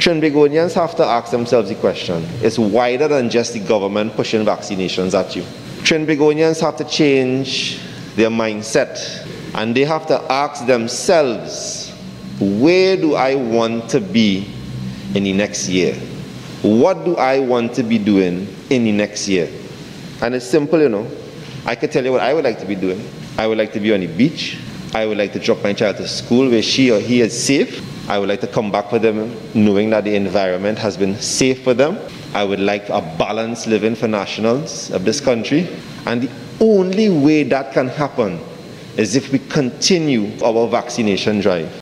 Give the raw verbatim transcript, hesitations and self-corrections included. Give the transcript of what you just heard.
Trinbagonians have to ask themselves the question. It's wider than just the government pushing vaccinations at you. Trinbagonians have to change their mindset, and they have to ask themselves, where do I want to be in the next year? What do I want to be doing in the next year? And it's simple, you know. I could tell you what I would like to be doing. I would like to be on the beach. I would like to drop my child to school where she or he is safe. I would like to come back for them knowing that the environment has been safe for them. I would like a balanced living for nationals of this country. And the only way that can happen is if we continue our vaccination drive.